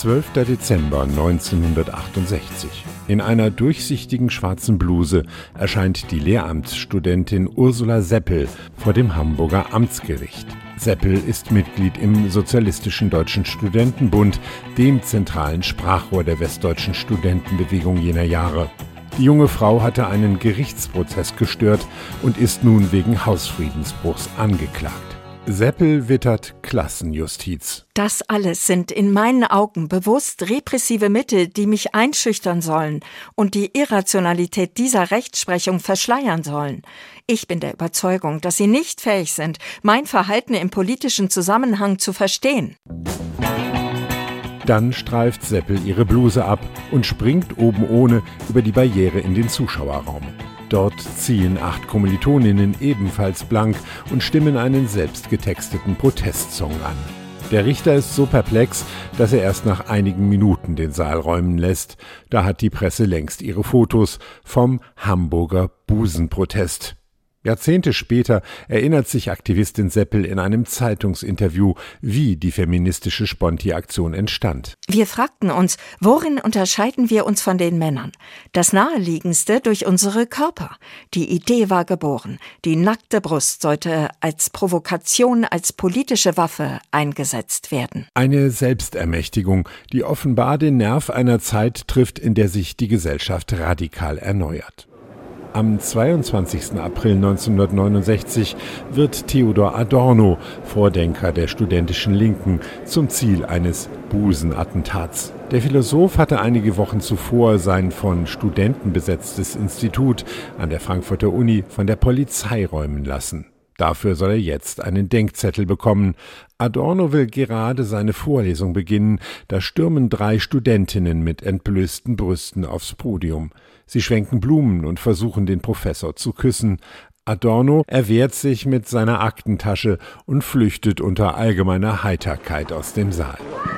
12. Dezember 1968. In einer durchsichtigen schwarzen Bluse erscheint die Lehramtsstudentin Ursula Seppel vor dem Hamburger Amtsgericht. Seppel ist Mitglied im Sozialistischen Deutschen Studentenbund, dem zentralen Sprachrohr der westdeutschen Studentenbewegung jener Jahre. Die junge Frau hatte einen Gerichtsprozess gestört und ist nun wegen Hausfriedensbruchs angeklagt. Seppel wittert Klassenjustiz. Das alles sind in meinen Augen bewusst repressive Mittel, die mich einschüchtern sollen und die Irrationalität dieser Rechtsprechung verschleiern sollen. Ich bin der Überzeugung, dass sie nicht fähig sind, mein Verhalten im politischen Zusammenhang zu verstehen. Dann streift Seppel ihre Bluse ab und springt oben ohne über die Barriere in den Zuschauerraum. Dort ziehen 8 Kommilitoninnen ebenfalls blank und stimmen einen selbstgetexteten Protestsong an. Der Richter ist so perplex, dass er erst nach einigen Minuten den Saal räumen lässt. Da hat die Presse längst ihre Fotos vom Hamburger Busenprotest. Jahrzehnte später erinnert sich Aktivistin Seppel in einem Zeitungsinterview, wie die feministische Sponti-Aktion entstand. Wir fragten uns, worin unterscheiden wir uns von den Männern? Das Naheliegendste durch unsere Körper. Die Idee war geboren. Die nackte Brust sollte als Provokation, als politische Waffe eingesetzt werden. Eine Selbstermächtigung, die offenbar den Nerv einer Zeit trifft, in der sich die Gesellschaft radikal erneuert. Am 22. April 1969 wird Theodor Adorno, Vordenker der studentischen Linken, zum Ziel eines Busenattentats. Der Philosoph hatte einige Wochen zuvor sein von Studenten besetztes Institut an der Frankfurter Uni von der Polizei räumen lassen. Dafür soll er jetzt einen Denkzettel bekommen. Adorno will gerade seine Vorlesung beginnen, da stürmen 3 Studentinnen mit entblößten Brüsten aufs Podium. Sie schwenken Blumen und versuchen, den Professor zu küssen. Adorno erwehrt sich mit seiner Aktentasche und flüchtet unter allgemeiner Heiterkeit aus dem Saal.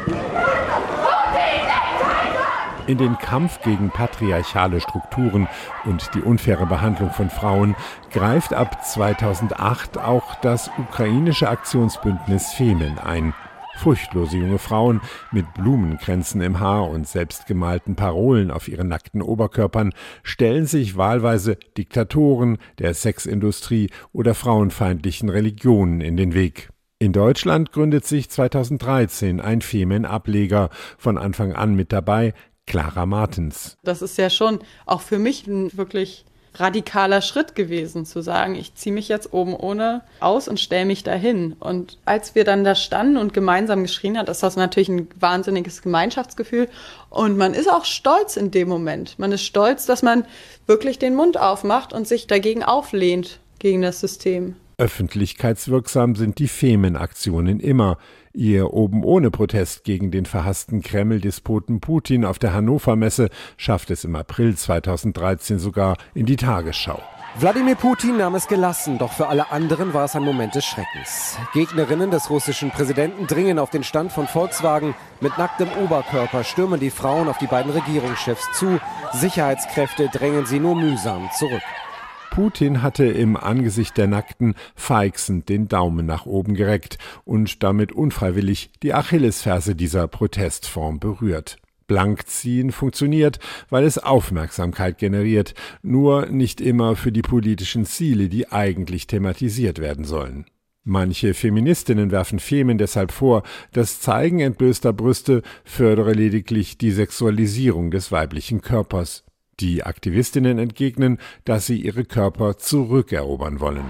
In den Kampf gegen patriarchale Strukturen und die unfaire Behandlung von Frauen greift ab 2008 auch das ukrainische Aktionsbündnis Femen ein. Furchtlose junge Frauen mit Blumenkränzen im Haar und selbstgemalten Parolen auf ihren nackten Oberkörpern stellen sich wahlweise Diktatoren, der Sexindustrie oder frauenfeindlichen Religionen in den Weg. In Deutschland gründet sich 2013 ein Femen-Ableger, von Anfang an mit dabei Clara Martens. Das ist ja schon auch für mich ein wirklich radikaler Schritt gewesen, zu sagen, ich ziehe mich jetzt oben ohne aus und stelle mich dahin. Und als wir dann da standen und gemeinsam geschrien hat, ist das natürlich ein wahnsinniges Gemeinschaftsgefühl. Und man ist auch stolz in dem Moment. Man ist stolz, dass man wirklich den Mund aufmacht und sich dagegen auflehnt, gegen das System. Öffentlichkeitswirksam sind die Femen-Aktionen immer. Ihr Oben-ohne-Protest gegen den verhassten Kreml-Despoten Putin auf der Hannover Messe schafft es im April 2013 sogar in die Tagesschau. Wladimir Putin nahm es gelassen, doch für alle anderen war es ein Moment des Schreckens. Gegnerinnen des russischen Präsidenten dringen auf den Stand von Volkswagen. Mit nacktem Oberkörper stürmen die Frauen auf die beiden Regierungschefs zu. Sicherheitskräfte drängen sie nur mühsam zurück. Putin hatte im Angesicht der Nackten feixend den Daumen nach oben gereckt und damit unfreiwillig die Achillesferse dieser Protestform berührt. Blankziehen funktioniert, weil es Aufmerksamkeit generiert, nur nicht immer für die politischen Ziele, die eigentlich thematisiert werden sollen. Manche Feministinnen werfen Femen deshalb vor, das Zeigen entblößter Brüste fördere lediglich die Sexualisierung des weiblichen Körpers. Die Aktivistinnen entgegnen, dass sie ihre Körper zurückerobern wollen.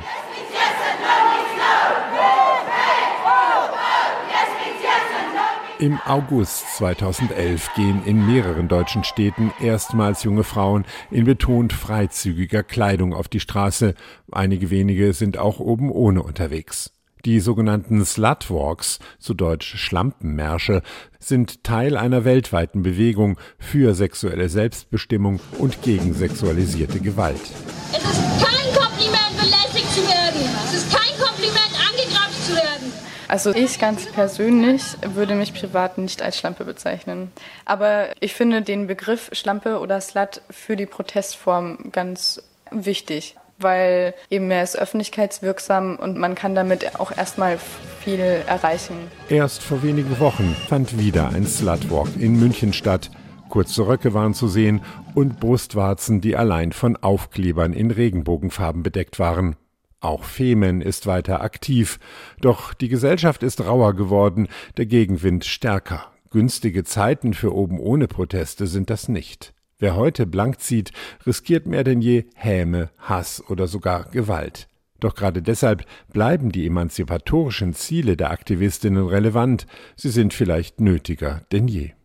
Im August 2011 gehen in mehreren deutschen Städten erstmals junge Frauen in betont freizügiger Kleidung auf die Straße. Einige wenige sind auch oben ohne unterwegs. Die sogenannten Slutwalks, zu Deutsch Schlampenmärsche, sind Teil einer weltweiten Bewegung für sexuelle Selbstbestimmung und gegen sexualisierte Gewalt. Es ist kein Kompliment, belästigt zu werden. Es ist kein Kompliment, angegrapscht zu werden. Also ich ganz persönlich würde mich privat nicht als Schlampe bezeichnen. Aber ich finde den Begriff Schlampe oder Slut für die Protestform ganz wichtig. weil eben er ist öffentlichkeitswirksam und man kann damit auch erstmal viel erreichen. Erst vor wenigen Wochen fand wieder ein Slutwalk in München statt. Kurze Röcke waren zu sehen und Brustwarzen, die allein von Aufklebern in Regenbogenfarben bedeckt waren. Auch Femen ist weiter aktiv. Doch die Gesellschaft ist rauer geworden, der Gegenwind stärker. Günstige Zeiten für oben ohne Proteste sind das nicht. Wer heute blank zieht, riskiert mehr denn je Häme, Hass oder sogar Gewalt. Doch gerade deshalb bleiben die emanzipatorischen Ziele der Aktivistinnen relevant. Sie sind vielleicht nötiger denn je.